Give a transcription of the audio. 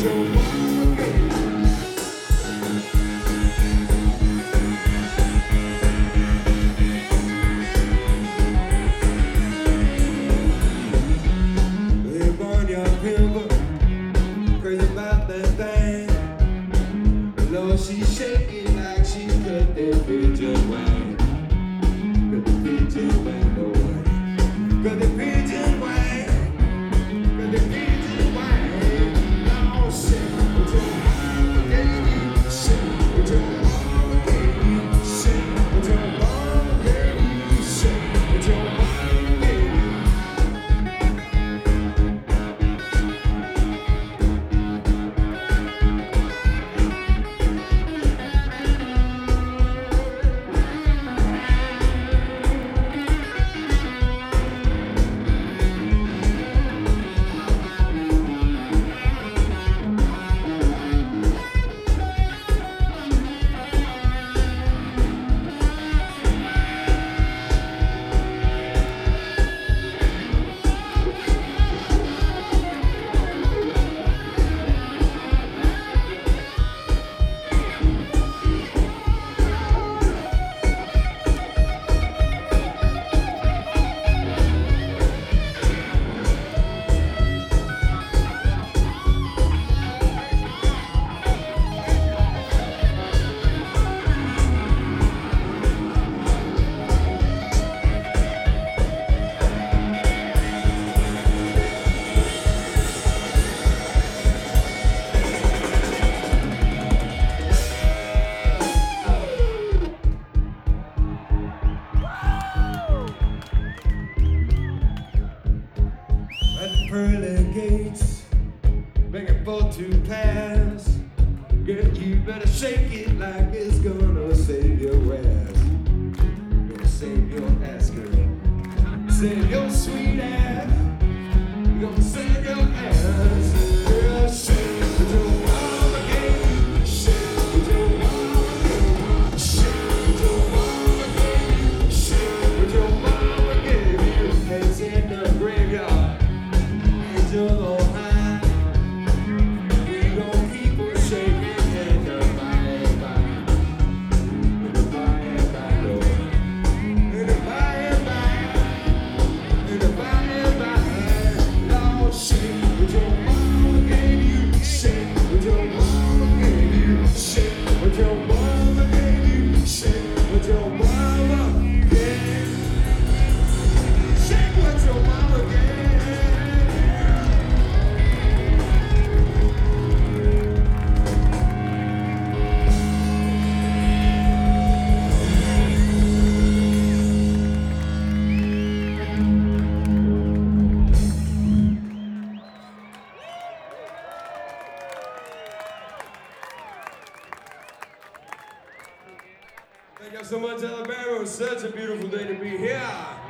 She's shaking like she cut that pigeon wing. Cut the pigeon wing, Lord. Cut the pigeon wing. Cut the pigeon wing. Now shit, what your mama gave you. Shit, what your mama gave you. Shit, what your mama gave you. Shit, what your mama gave you. Pearly gates, begging for to pass. Girl, you better shake it like it's gonna save your ass. Gonna save your ass, girl. Save your sweet ass. Gonna save your ass. Girl, shake what your mama gave you. Shake what your mama gave you. Shake what your mama gave you. Shake what your mama gave you. It's in the graveyard. Angel high, we gon' keep her shaking in the by, in the by, in the by, Lord, shake what your mama gave you, shake what your mama gave you, shake what your mama gave you, shake what your mama gave you, shake what your mama gave you. Thank you so much, Alabama. It was such a beautiful day to be here.